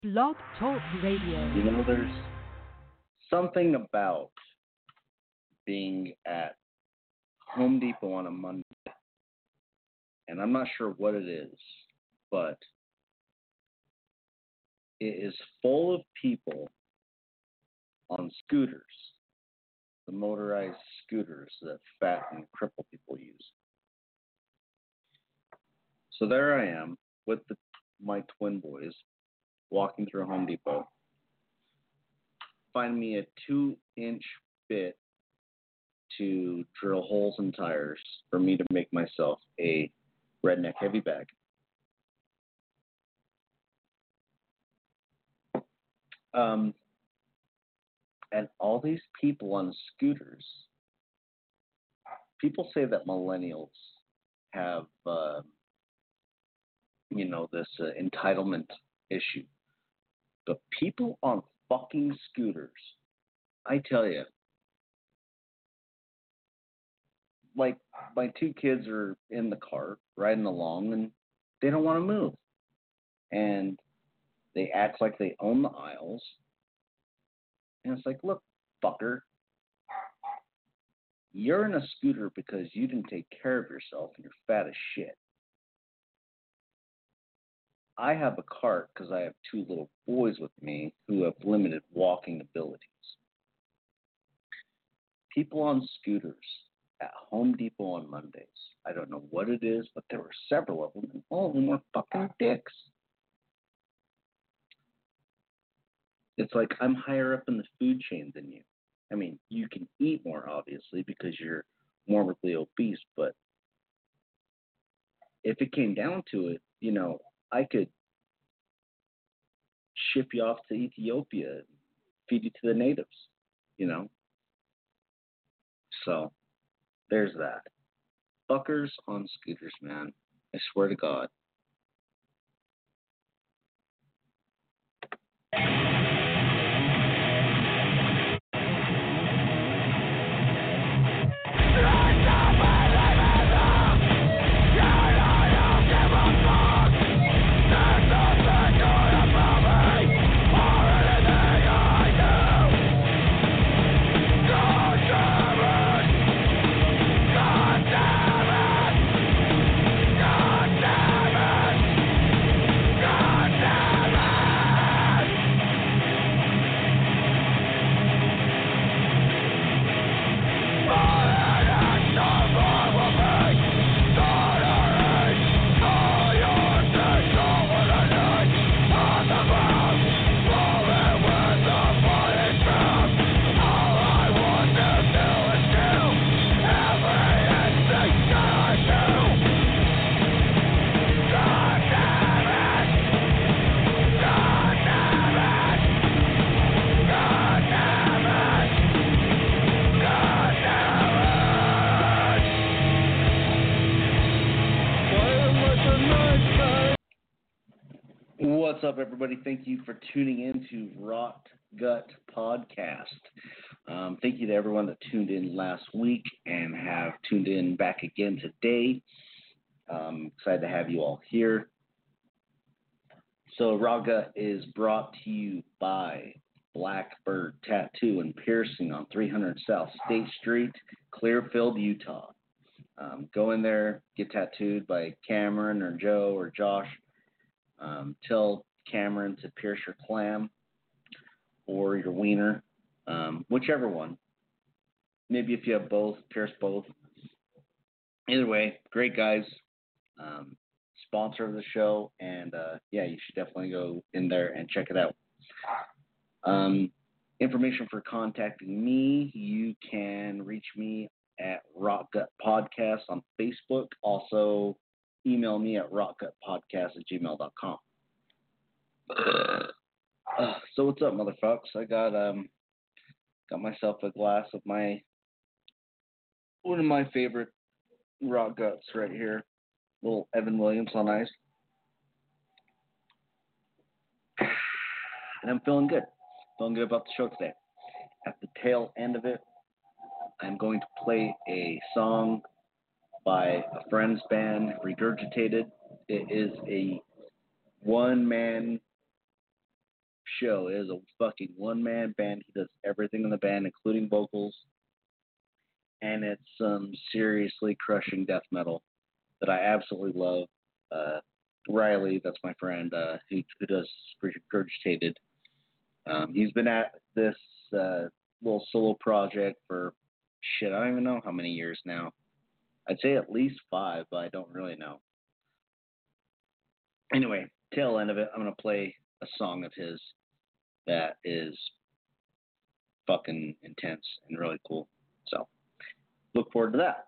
Blog Talk Radio. There's something about being at Home Depot on a Monday, and I'm not sure what it is, but it is full of people on scooters, the motorized scooters that fat and crippled people use. So there I am with my twin boys walking through Home Depot. Find me a 2-inch bit to drill holes in tires for me to make myself a redneck heavy bag. And all these people on scooters, people say that millennials have, this entitlement issue. But people on fucking scooters, I tell you, like my two kids are in the car riding along and they don't want to move. And they act like they own the aisles. And it's like, look, fucker, you're in a scooter because you didn't take care of yourself and you're fat as shit. I have a cart because I have two little boys with me who have limited walking abilities. People on scooters at Home Depot on Mondays, I don't know what it is, but there were several of them, and all of them were fucking dicks. It's like I'm higher up in the food chain than you. I mean, you can eat more, obviously, because you're morbidly obese, but if it came down to it, I could ship you off to Ethiopia and feed you to the natives, So, there's that. Fuckers on scooters, man. I swear to God. What's up, everybody? Thank you for tuning in to Rot Gut Podcast. Thank you to everyone that tuned in last week and have tuned in back again today. Excited to have you all here. So Rot Gut is brought to you by Blackbird Tattoo and Piercing on 300 South State Street, Clearfield, Utah. Go in there, get tattooed by Cameron or Joe or Josh. Tell Cameron to pierce your clam or your wiener, whichever one. Maybe if you have both, pierce both. Either way, great guys. Sponsor of the show, and you should definitely go in there and check it out. Information for contacting me, you can reach me at Rotgut Podcast on Facebook. Also, email me at rotgutpodcast@gmail.com. So what's up, motherfuckers? I got myself a glass of one of my favorite Rot Guts right here, little Evan Williams on ice, and I'm feeling good about the show today. At the tail end of it, I'm going to play a song by a friend's band, Regurgitated. It is a one-man show. It is a fucking one-man band. He does everything in the band, including vocals, and it's some seriously crushing death metal that I absolutely love. Riley, that's my friend, who does Regurgitated. He's been at this little solo project for shit. I don't even know how many years now. I'd say at least 5, but I don't really know. Anyway, tail end of it, I'm gonna play a song of his that is fucking intense and really cool. So look forward to that.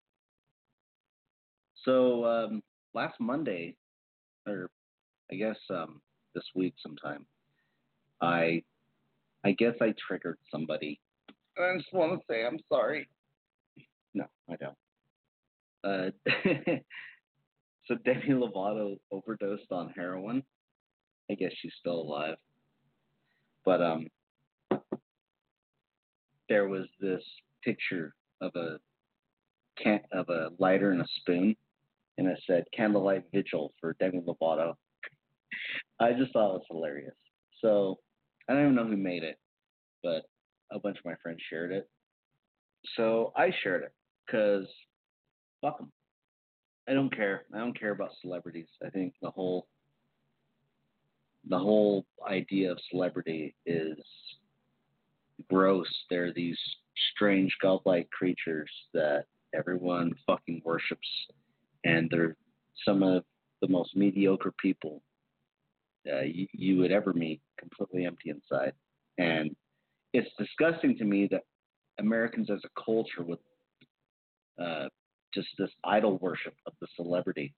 So last Monday, or I guess this week sometime, I guess I triggered somebody. I just want to say I'm sorry. No, I don't. So Demi Lovato overdosed on heroin. I guess she's still alive. But there was this picture of a lighter and a spoon, and it said "Candlelight Vigil for Demi Lovato." I just thought it was hilarious. So I don't even know who made it, but a bunch of my friends shared it. So I shared it because fuck them. I don't care. I don't care about celebrities. I think the whole idea of celebrity is gross. They're these strange godlike creatures that everyone fucking worships, and they're some of the most mediocre people you would ever meet, completely empty inside. And it's disgusting to me that Americans as a culture with just this idol worship of the celebrity.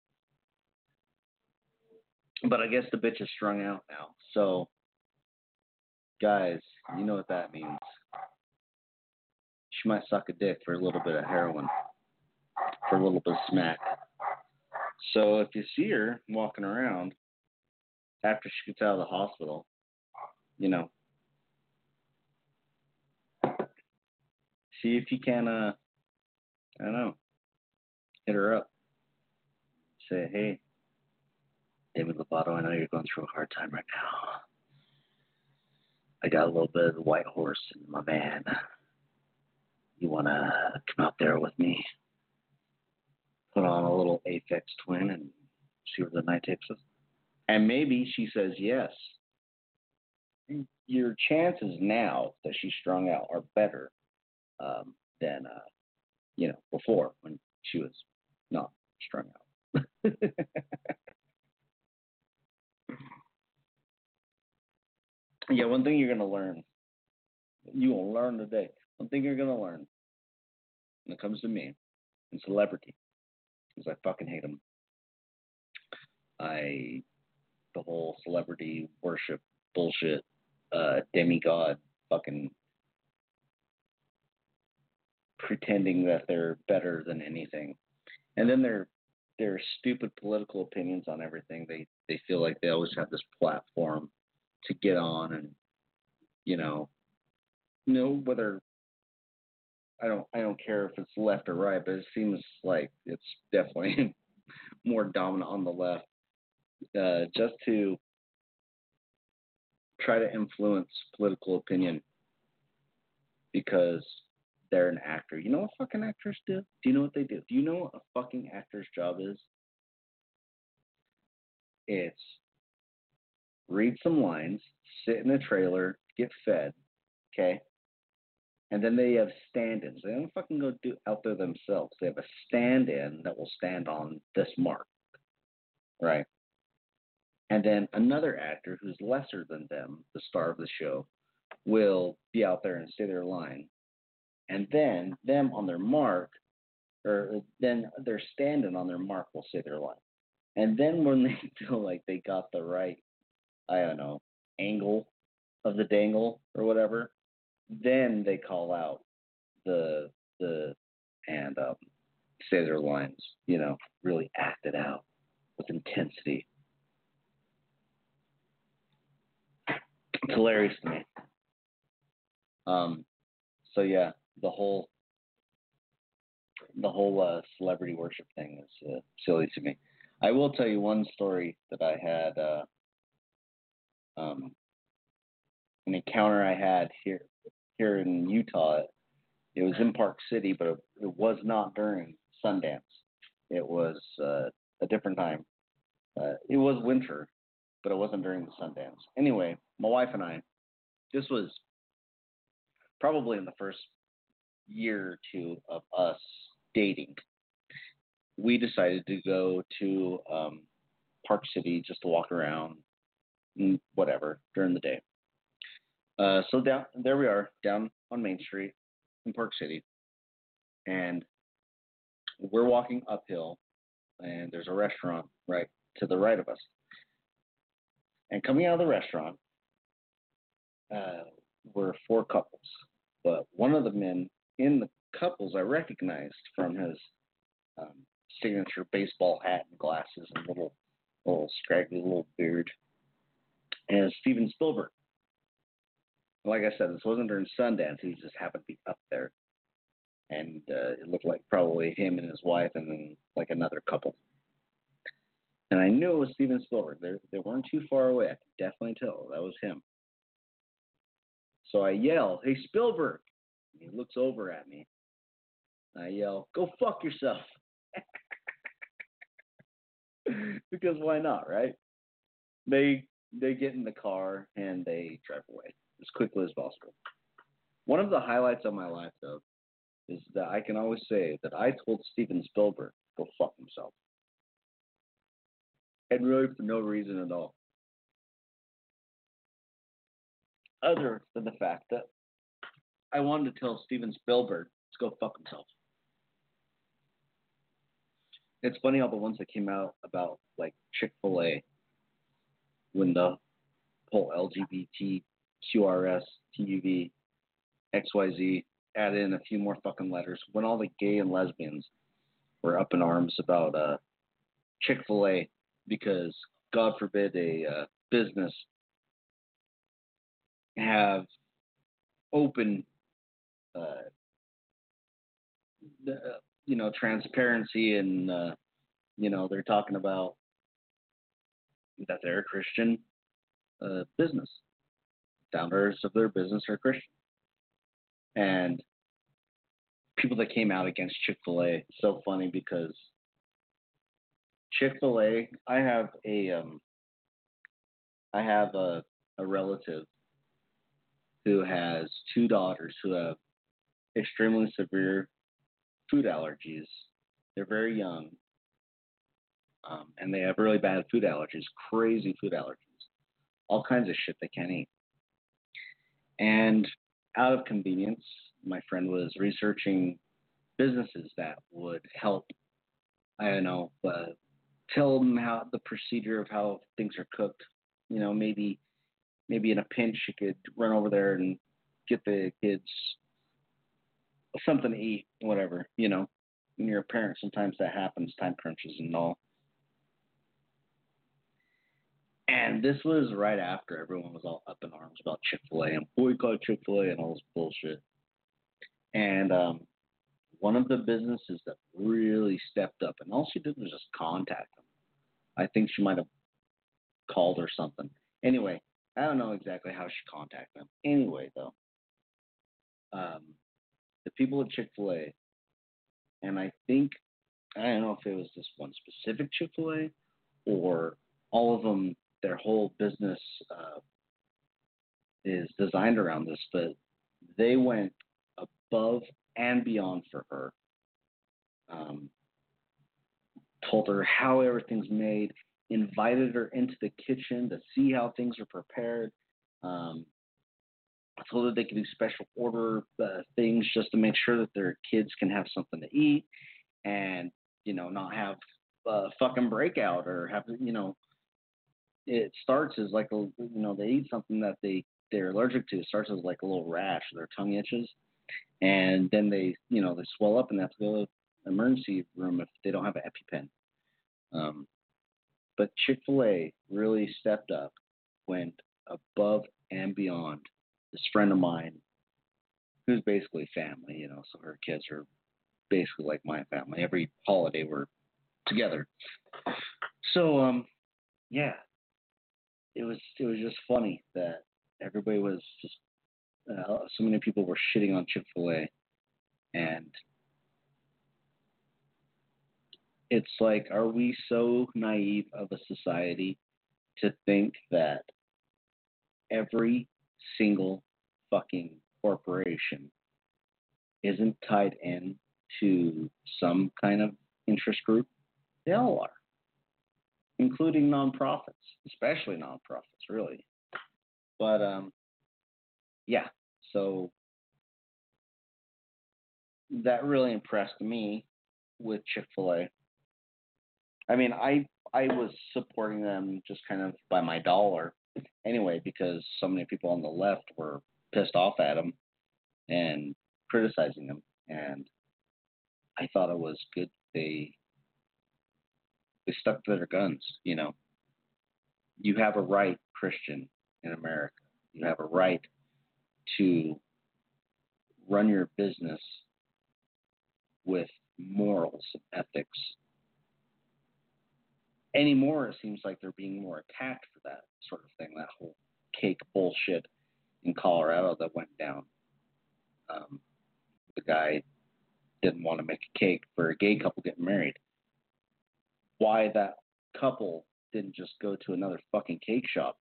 But I guess the bitch is strung out now. So, guys, you know what that means. She might suck a dick for a little bit of heroin, for a little bit of smack. So if you see her walking around after she gets out of the hospital, you know, see if you can, I don't know, hit her up. Say, hey, David Lovato, I know you're going through a hard time right now. I got a little bit of the white horse in my van. You want to come out there with me? Put on a little Aphex Twin and see where the night takes us? And maybe she says yes. Your chances now that she's strung out are better than, before when she was not strung out. Yeah, one thing you're going to learn, you will learn today. One thing you're going to learn when it comes to me and celebrity is I fucking hate them. The whole celebrity worship bullshit, demigod fucking pretending that they're better than anything. And then their stupid political opinions on everything. They feel like they always have this platform to get on, and whether I don't care if it's left or right, but it seems like it's definitely more dominant on the left, just to try to influence political opinion because they're an actor. You know what fucking actors do? Do you know what they do? Do you know what a fucking actor's job is? It's read some lines, sit in a trailer, get fed, okay? And then they have stand-ins. They don't fucking go out there themselves. They have a stand-in that will stand on this mark, right? And then another actor who's lesser than them, the star of the show, will be out there and say their line. And then them on their mark, or then their stand-in on their mark will say their line. And then when they feel like they got the right, I don't know, angle of the dangle or whatever, then they call out and say their lines, really act it out with intensity. It's hilarious to me. So yeah, the whole celebrity worship thing is silly to me. I will tell you one story that I had an encounter I had here in Utah. It was in Park City, but it was not during Sundance. It was a different time. It was winter, but it wasn't during the Sundance. Anyway, my wife and I, this was probably in the first year or two of us dating. We decided to go to Park City just to walk around, whatever, during the day. So down there we are, down on Main Street in Park City, and we're walking uphill, and there's a restaurant right to the right of us. And coming out of the restaurant were four couples, but one of the men in the couples I recognized from his um, signature baseball hat and glasses and little scraggly little beard, and Steven Spielberg. Like I said, this wasn't during Sundance. He just happened to be up there, and it looked like probably him and his wife, and then like another couple. And I knew it was Steven Spielberg. They weren't too far away. I could definitely tell that was him. So I yell, "Hey Spielberg!" And he looks over at me. I yell, "Go fuck yourself!" Because why not, right? They get in the car and they drive away as quickly as possible. One of the highlights of my life, though, is that I can always say that I told Steven Spielberg to go fuck himself. And really for no reason at all. Other than the fact that I wanted to tell Steven Spielberg to go fuck himself. It's funny all the ones that came out about like Chick-fil-A when the whole LGBT, QRS, TUV, XYZ added in a few more fucking letters, when all the gay and lesbians were up in arms about Chick-fil-A because, God forbid, a business have open, uh, transparency and, they're talking about that they're a Christian business. Founders of their business are Christian. And people that came out against Chick-fil-A, it's so funny because Chick-fil-A, I have a relative who has two daughters who have extremely severe food allergies. They're very young, and they have really bad food allergies, crazy food allergies, all kinds of shit they can't eat. And out of convenience, my friend was researching businesses that would help, I don't know, tell them how the procedure of how things are cooked. Maybe in a pinch you could run over there and get the kids something to eat, whatever. When you're a parent, sometimes that happens, time crunches and all. And this was right after everyone was all up in arms about Chick-fil-A and boycott Chick-fil-A and all this bullshit. And one of the businesses that really stepped up, and all she did was just contact them. I think she might have called or something. Anyway, I don't know exactly how she contacted them. Anyway, though, the people at Chick-fil-A, and I don't know if it was this one specific Chick-fil-A or all of them, their whole business is designed around this, but they went above and beyond for her. Told her how everything's made, invited her into the kitchen to see how things are prepared. Told her they could do special order things just to make sure that their kids can have something to eat and, not have a fucking breakout or have, it starts as like they eat something that they're allergic to. It starts as like a little rash, their tongue itches, and then they swell up and they have to go to the emergency room if they don't have an EpiPen. But Chick-fil-A really stepped up, went above and beyond. This friend of mine, who's basically family, so her kids are basically like my family. Every holiday we're together. So, yeah, it was just funny that everybody was just so many people were shitting on Chick-fil-A, and it's like, are we so naive of a society to think that every single fucking corporation isn't tied in to some kind of interest group? They all are, including nonprofits, especially nonprofits, really. But yeah, so that really impressed me with Chick-fil-A. I mean, I was supporting them just kind of by my dollar anyway, because so many people on the left were pissed off at them and criticizing them, and I thought it was good they stuck to their guns. You know, you have a right, Christian, in America. You have a right to run your business with morals and ethics. Anymore, it seems like they're being more attacked for that sort of thing, that whole cake bullshit in Colorado that went down. The guy didn't want to make a cake for a gay couple getting married. Why that couple didn't just go to another fucking cake shop?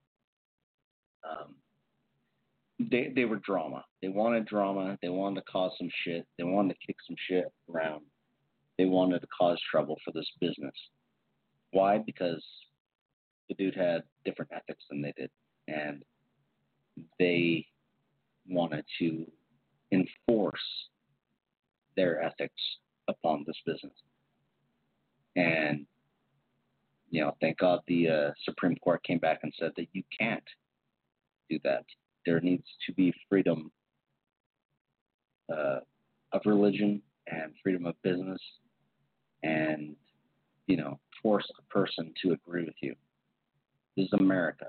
They were drama. They wanted drama. They wanted to cause some shit. They wanted to kick some shit around. They wanted to cause trouble for this business. Why? Because the dude had different ethics than they did, and they wanted to enforce their ethics upon this business. And, you know, thank God the Supreme Court came back and said that you can't do that. There needs to be freedom of religion and freedom of business, and, you know, force a person to agree with you. This is America.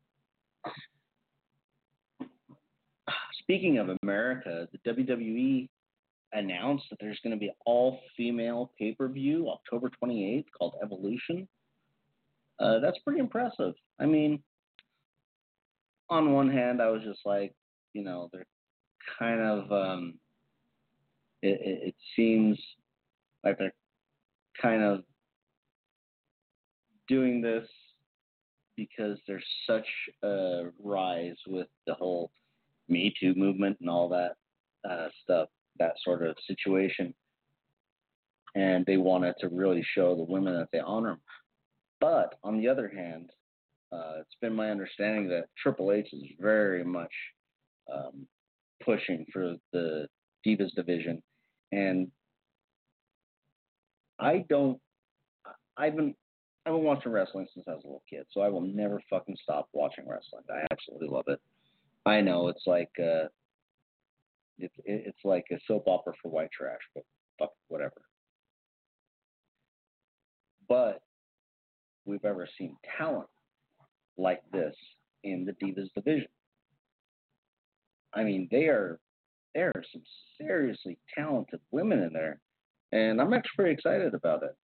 Speaking of America, the WWE announced that there's going to be an all-female pay-per-view October 28th called Evolution. That's pretty impressive. I mean, on one hand, I was just like, you know, they're kind of, it seems like they're kind of doing this because there's such a rise with the whole Me Too movement and all that stuff, that sort of situation. And they wanted to really show the women that they honor them. But on the other hand, it's been my understanding that Triple H is very much pushing for the Divas division. And I've been watching wrestling since I was a little kid, so I will never fucking stop watching wrestling. I absolutely love it. I know it's like it's like a soap opera for white trash, but fuck whatever. But we've ever seen talent like this in the Divas division. I mean, there are some seriously talented women in there, and I'm actually pretty excited about it.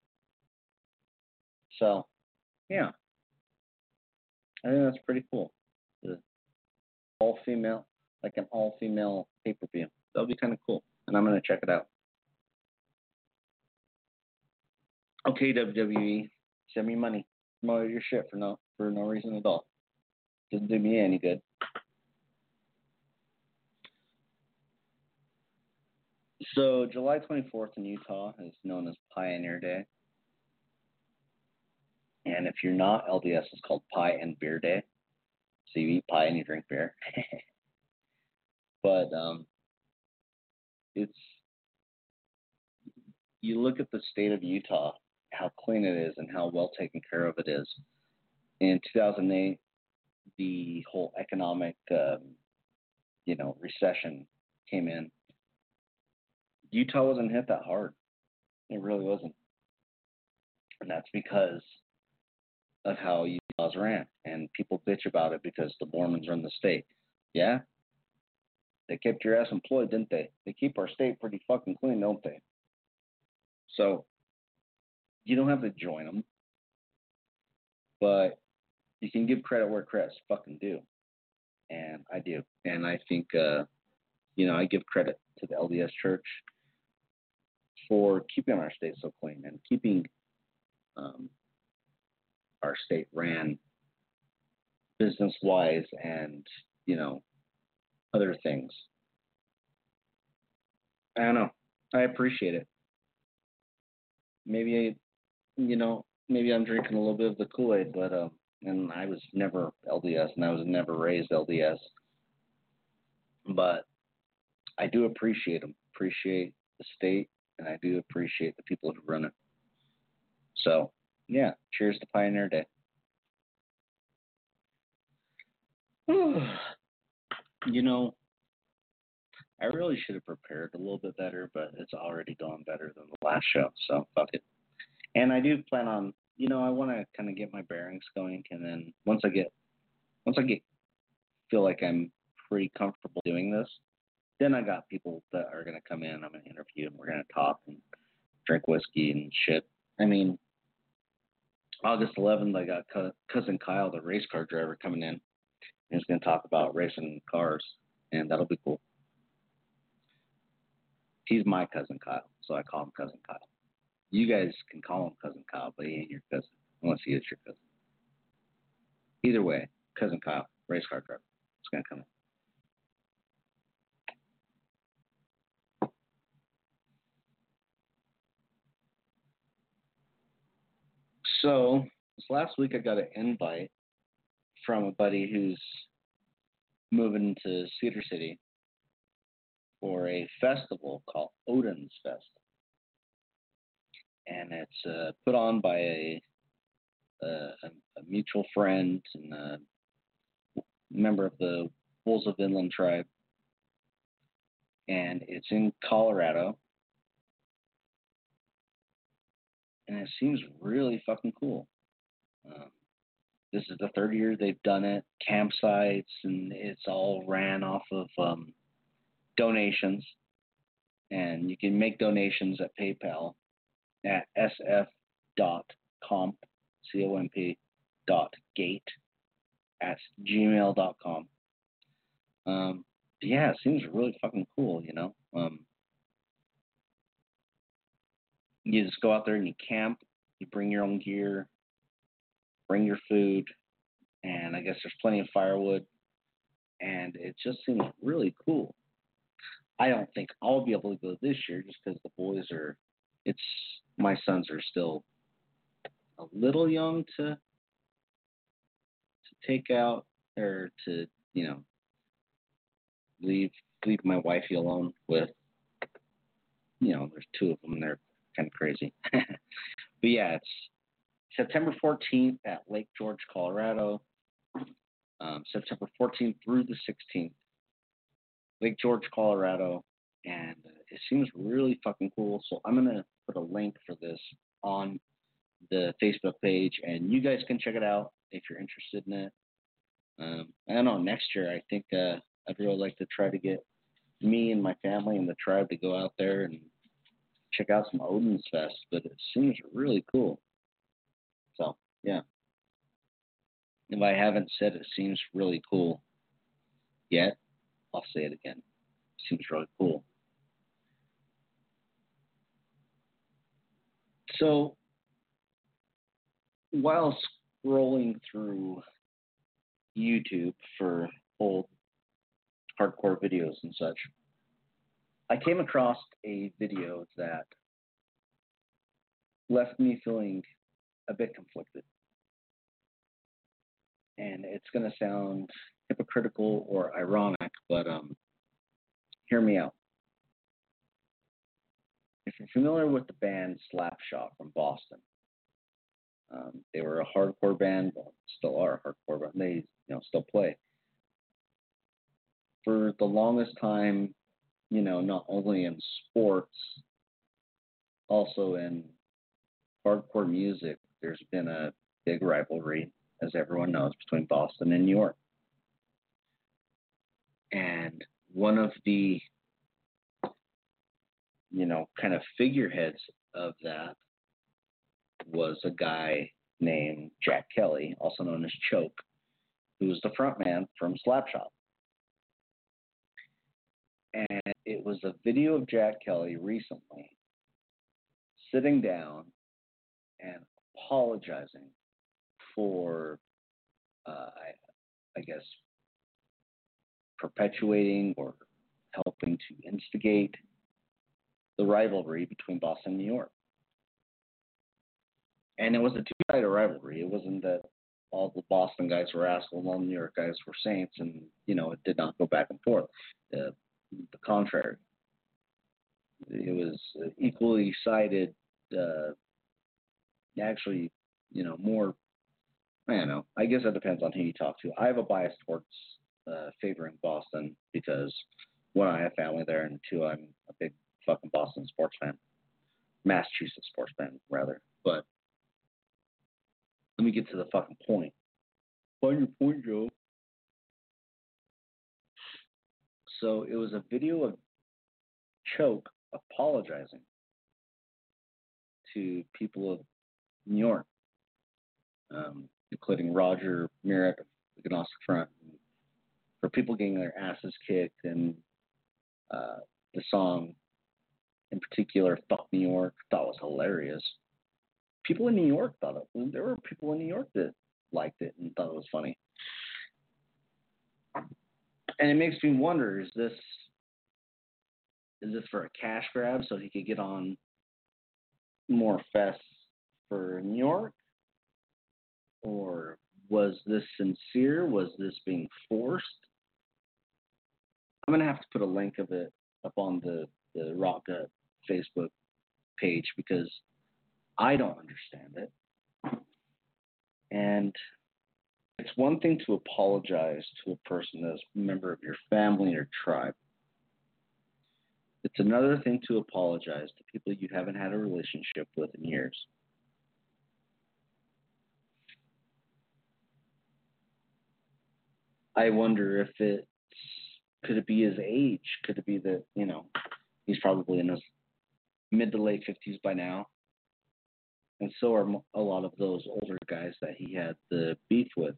So, yeah, I think that's pretty cool. The all-female, like an all-female pay-per-view. That'll be kind of cool, and I'm going to check it out. Okay, WWE, send me money. Promote your shit for no reason at all. Doesn't do me any good. So, July 24th in Utah is known as Pioneer Day. And if you're not, LDS is called Pie and Beer Day. So you eat pie and you drink beer. But you look at the state of Utah, how clean it is and how well taken care of it is. In 2008, the whole economic, recession came in. Utah wasn't hit that hard. It really wasn't. And that's because of how Utah's ran. And people bitch about it because the Mormons run the state. Yeah? They kept your ass employed, didn't they? They keep our state pretty fucking clean, don't they? So, you don't have to join them. But you can give credit where credit's fucking due. and I do. And I think, I give credit to the LDS Church for keeping our state so clean and keeping um, our state ran business wise and, you know, other things. I don't know. I appreciate it. Maybe, maybe I'm drinking a little bit of the Kool-Aid, but, and I was never LDS and I was never raised LDS, but I do appreciate them, appreciate the state, and I do appreciate the people who run it. So, yeah, cheers to Pioneer Day. You know, I really should have prepared a little bit better, but it's already gone better than the last show, so fuck it. And I do plan on, I want to kind of get my bearings going, and then once I get feel like I'm pretty comfortable doing this, then I got people that are gonna come in. I'm gonna interview, and we're gonna talk and drink whiskey and shit. I mean, August 11th, I got cousin Kyle, the race car driver, coming in. He's gonna talk about racing cars, and that'll be cool. He's my cousin Kyle, so I call him cousin Kyle. You guys can call him cousin Kyle, but he ain't your cousin unless he is your cousin. Either way, cousin Kyle, race car driver, it's gonna come in. So this last week I got an invite from a buddy who's moving to Cedar City for a festival called Odin's Fest, and it's put on by a mutual friend and a member of the Wolves of Inland tribe, and it's in Colorado, and it seems really fucking cool. Um, this is the third year they've done it, campsites, and it's all ran off of donations, and you can make donations at PayPal at sf.comp, C-O-M-P, .gate at gmail.com. Yeah, it seems really fucking cool. You just go out there and you camp, you bring your own gear, bring your food, and I guess there's plenty of firewood, and it just seems really cool. I don't think I'll be able to go this year just because the boys it's, my sons are still a little young to take out or to, leave my wifey alone with, there's two of them, they're kind of crazy. But yeah, it's September 14th at Lake George, Colorado. September 14th through the 16th, Lake George, Colorado, and it seems really fucking cool. So I'm gonna put a link for this on the Facebook page, and you guys can check it out if you're interested in it. I don't know. Next year, I think I'd really like to try to get me and my family and the tribe to go out there and check out some Odin's Fest. But it seems really cool. So yeah. If I haven't said it seems really cool yet, I'll say it again. It seems really cool. So while scrolling through YouTube for old hardcore videos and such, I came across a video that left me feeling a bit conflicted. And it's going to sound hypocritical or ironic, but hear me out. If you're familiar with the band Slapshot from Boston, they were a hardcore band, well, still are a hardcore band. They, still play. For the longest time, not only in sports, also in hardcore music, there's been a big rivalry, as everyone knows, between Boston and New York. And one of the, kind of figureheads of that was a guy named Jack Kelly, also known as Choke, who was the front man from Slapshot. And it was a video of Jack Kelly recently sitting down and apologizing for, I guess, perpetuating or helping to instigate the rivalry between Boston and New York. And it was a two-sided rivalry. It wasn't that all the Boston guys were assholes and all the New York guys were saints, and it did not go back and forth. The contrary. It was equally sided. Actually, more. I don't know. I guess it depends on who you talk to. I have a bias towards favoring Boston because one, I have family there, and two, I'm a big fucking Boston sports fan, Massachusetts sports fan rather. But let me get to the fucking point. Find your point, Joe. So it was a video of Choke apologizing to people of New York, including Roger Merritt of the Gnostic Front, for people getting their asses kicked, and the song in particular, "Fuck New York," thought was hilarious. People in New York thought it. There were people in New York that liked it and thought it was funny. And it makes me wonder: is this for a cash grab so he could get on more fests for New York, or was this sincere? Was this being forced? I'm gonna have to put a link of it up on the Rock Gut Facebook page because I don't understand it. And it's one thing to apologize to a person that's a member of your family or tribe. It's another thing to apologize to people you haven't had a relationship with in years. I wonder if could it be his age? Could it be that, he's probably in his mid to late 50s by now? And so are a lot of those older guys that he had the beef with.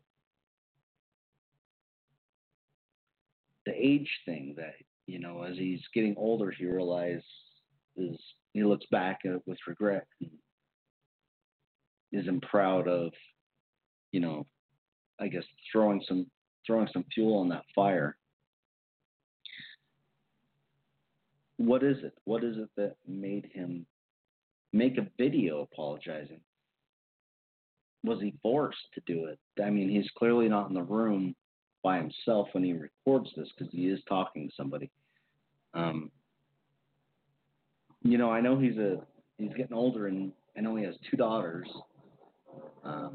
The age thing that, as he's getting older, he realizes he looks back at it with regret and isn't proud of, I guess throwing some fuel on that fire. What is it? What is it that made him make a video apologizing? Was he forced to do it? I mean, he's clearly not in the room by himself when he records this because he is talking to somebody. I know he's getting older, and I know he has two daughters. I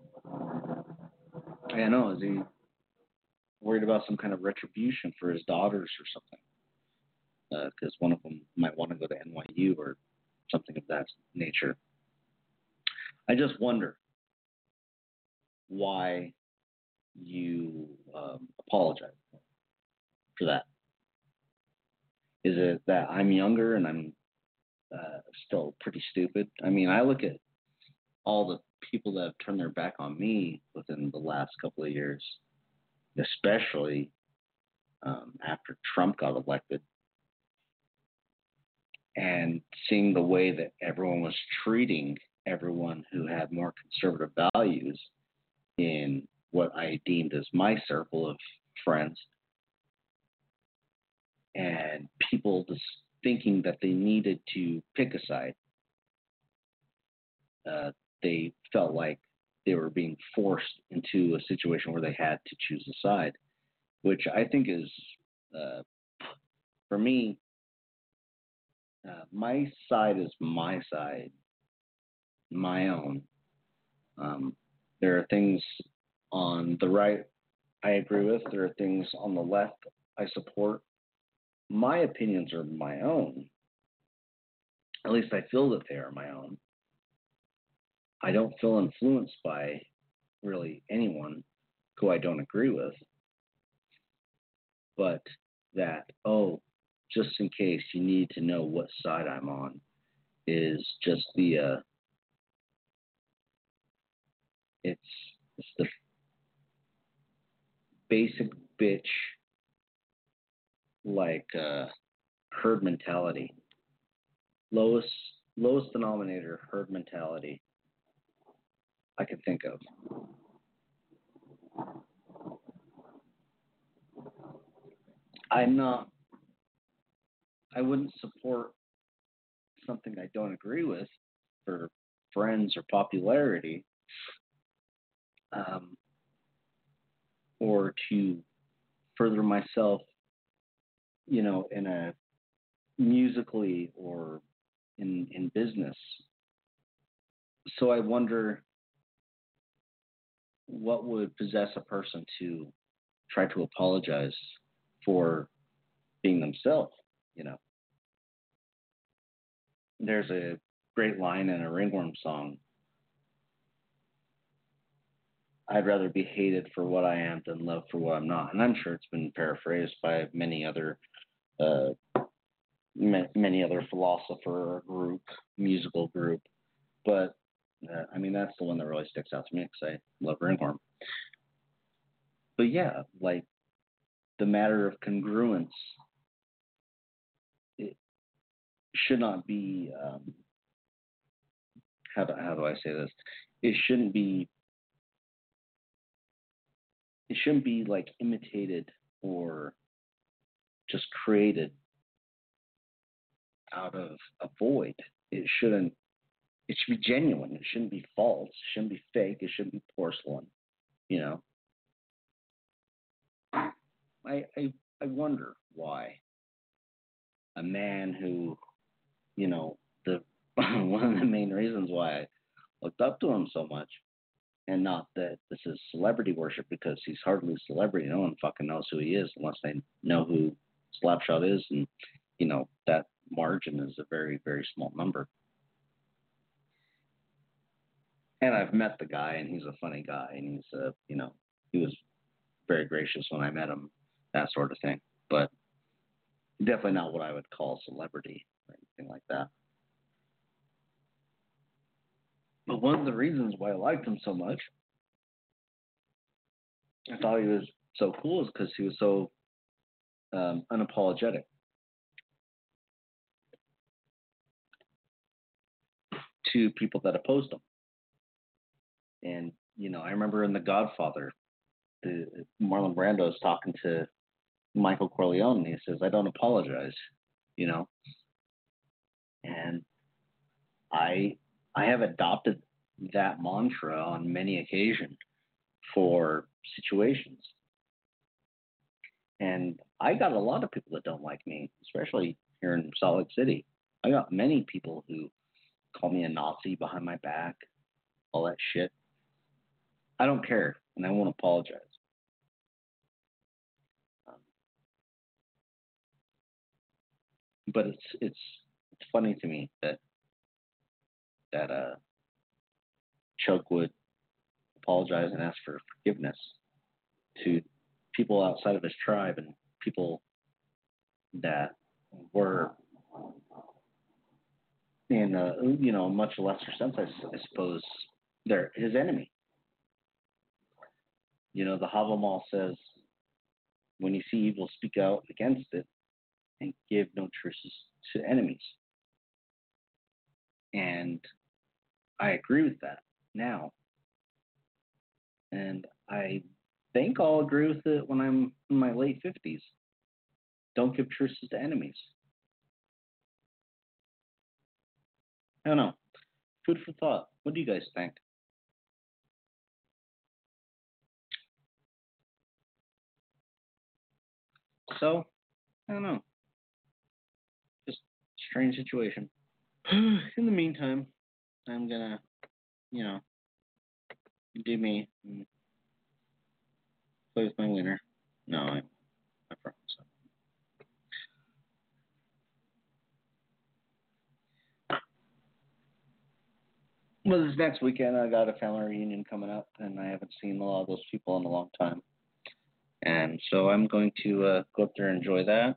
know, is he worried about some kind of retribution for his daughters or something? Because one of them might want to go to NYU or something of that nature. I just wonder why you apologize for that. Is it that I'm younger and I'm still pretty stupid? I mean, I look at all the people that have turned their back on me within the last couple of years, especially after Trump got elected, and seeing the way that everyone was treating everyone who had more conservative values in what I deemed as my circle of friends, and people just thinking that they needed to pick a side. They felt like they were being forced into a situation where they had to choose a side, which I think is, for me, my side is my side, my own. There are things on the right I agree with. There are things on the left I support. My opinions are my own. At least I feel that they are my own. I don't feel influenced by really anyone who I don't agree with. But that, just in case you need to know what side I'm on, is just it's the basic bitch like herd mentality. Lowest lowest denominator herd mentality I can think of. I'm not. I wouldn't support something I don't agree with for friends or popularity, um, or to further myself, in a musically or in business. So I wonder what would possess a person to try to apologize for being themselves. You know, there's a great line in a Ringworm song. I'd rather be hated for what I am than loved for what I'm not, and I'm sure it's been paraphrased by uh, many other philosopher group, musical group. But I mean, that's the one that really sticks out to me because I love Ringworm. But yeah, like the matter of congruence, it should not be. How do I say this? It shouldn't be. It shouldn't be like imitated or just created out of a void. It shouldn't. It should be genuine. It shouldn't be false. It shouldn't be fake. It shouldn't be porcelain. You know. I wonder why a man who, the one of the main reasons why I looked up to him so much, and not that this is celebrity worship because he's hardly a celebrity. No one fucking knows who he is unless they know who Slapshot is, and that margin is a very very small number. And I've met the guy, and he's a funny guy, and he was very gracious when I met him, that sort of thing. But definitely not what I would call celebrity or anything like that. But one of the reasons why I liked him so much, I thought he was so cool, is because he was so unapologetic to people that opposed him. And I remember in The Godfather, the Marlon Brando is talking to Michael Corleone, and he says, "I don't apologize," you know, and I I have adopted that mantra on many occasions for situations. And I got a lot of people that don't like me, especially here in Salt Lake City. I got many people who call me a Nazi behind my back, all that shit. I don't care, and I won't apologize. Um, but it's funny to me that Chuck would apologize and ask for forgiveness to people outside of his tribe and people that were in a much lesser sense, I suppose, they're his enemy. The Havamal says, when you see evil, speak out against it and give no truces to enemies. And I agree with that now. And I think I'll agree with it when I'm in my late 50s. Don't give truces to enemies. I don't know. Food for thought. What do you guys think? So, I don't know. Just strange situation. In the meantime, I'm gonna, you know, do me and play with my wiener. No, I promise. Well, this next weekend I got a family reunion coming up, and I haven't seen a lot of those people in a long time, and so I'm going to go up there and enjoy that.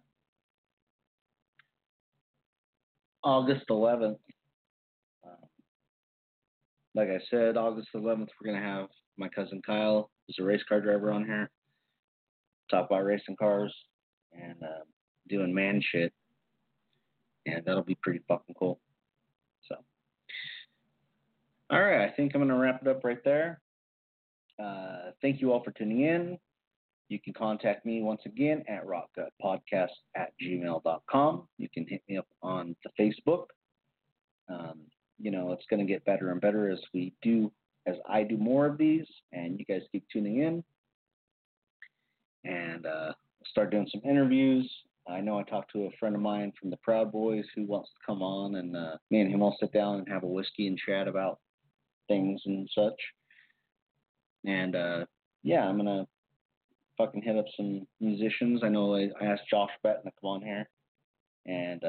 August 11th, uh, like I said, August 11th, we're gonna have my cousin Kyle, who's a race car driver, on here, talk about racing cars, and doing man shit, and that'll be pretty fucking cool. So, all right, I think I'm gonna wrap it up right there. Thank you all for tuning in. You can contact me once again at rockgutpodcast@gmail.com. You can hit me up on the Facebook. It's going to get better and better as I do more of these, and you guys keep tuning in. And start doing some interviews. I know I talked to a friend of mine from the Proud Boys who wants to come on, and me and him will sit down and have a whiskey and chat about things and such. And I'm gonna fucking hit up some musicians. I know I asked Josh Betton to come on here, and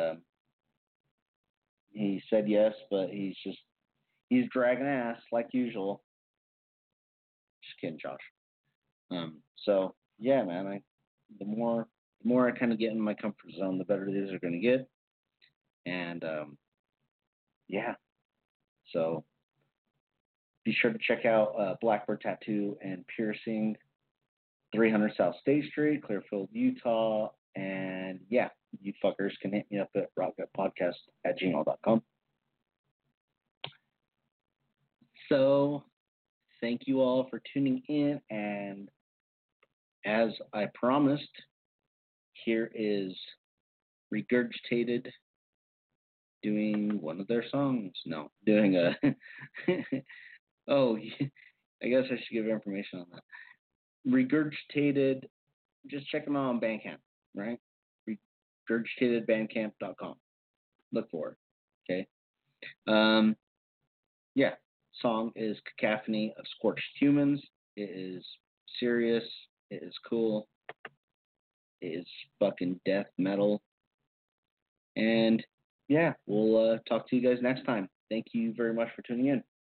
he said yes, but he's dragging ass like usual. Just kidding, Josh. So yeah, man, the more I kind of get in my comfort zone, the better these are going to get. And yeah, so be sure to check out Blackbird Tattoo and Piercing, 300 South State Street, Clearfield, Utah. And yeah, you fuckers can hit me up at rockgutpodcast@gmail.com. So thank you all for tuning in, and as I promised, here is Regurgitated doing one of their songs. No, doing a. Oh, I guess I should give information on that. Regurgitated, just check them out on Bandcamp, right? Regurgitatedbandcamp.com. Look for it, okay? Yeah, song is Cacophony of Scorched Humans. It is serious. It is cool. It is fucking death metal. And yeah, we'll talk to you guys next time. Thank you very much for tuning in.